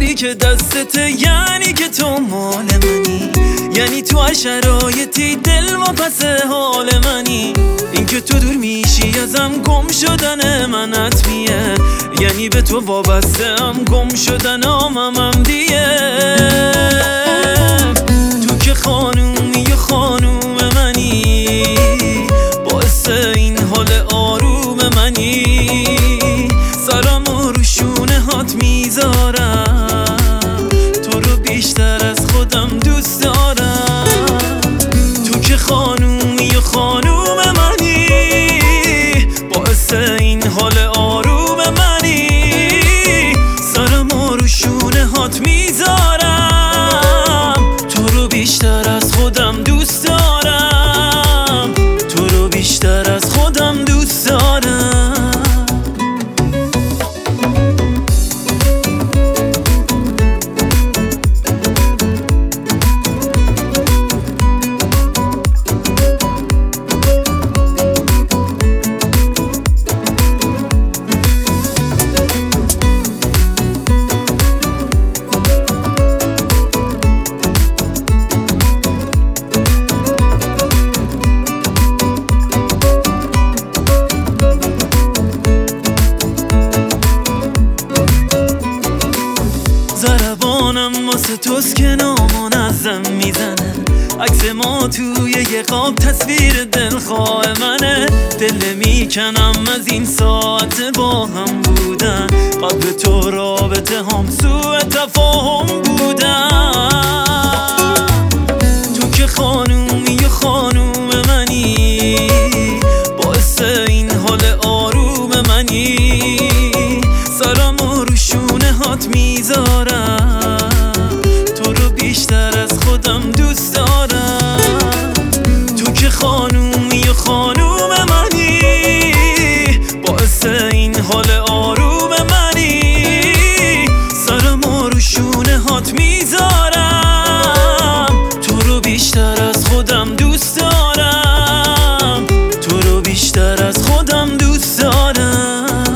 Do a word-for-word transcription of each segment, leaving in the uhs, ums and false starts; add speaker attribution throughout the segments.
Speaker 1: انگشتری که دستته یعنی که تو مال منی، یعنی تو هر شرایطی دل و پس حال منی. این که تو دور میشی ازم گم شدن من حتمیه، یعنی به تو وابسته ام گم شدن آمم دیه. تو که خانومی و خانوم منی، باعث این حال آروم منی. سرامو رو شونه هات میذارم، تو رو بیشتر از خودم دوست دارم. تو که خانومی و خانوم منی، باعث این حال آروم منی. سرامو رو شونه هات میذارم، تو رو بیشتر از خودم دوست دارم. تو رو بیشتر از خودم دوست دارم. ضربانم واسه توست که نامنظم میزنه، عکس ما توی یه قاب تصویر دلخواه منه. دل میکنم از این ساعت با هم بودن، قبل تو رابطه هم سوء تفاهم بودن. تو که خانومی و خانوم منی، باعث این حال آروم منی. سرامو رو شونه هات میذارم، تو رو بیشتر از خودم دوست دارم. تو که خانومی و خانوم منی، باعث این حال آروم منی. سرامو رو شونه هات میذارم، تو رو بیشتر از خودم دوست دارم. تو رو بیشتر از خودم دوست دارم.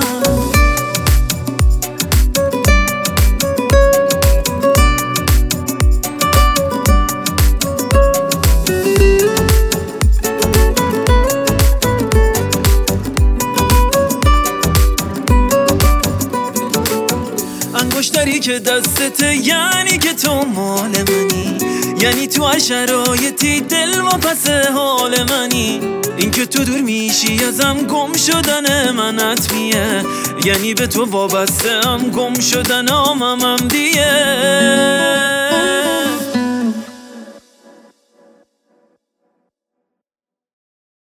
Speaker 1: انگشتری که دستته یعنی که تو مال منی، یعنی تو هر شرایطی دل و پس حال منی. این که تو دور میشی ازم گم شدن من حتمیه، یعنی به تو وابسته ام گم شدن آمم دیه.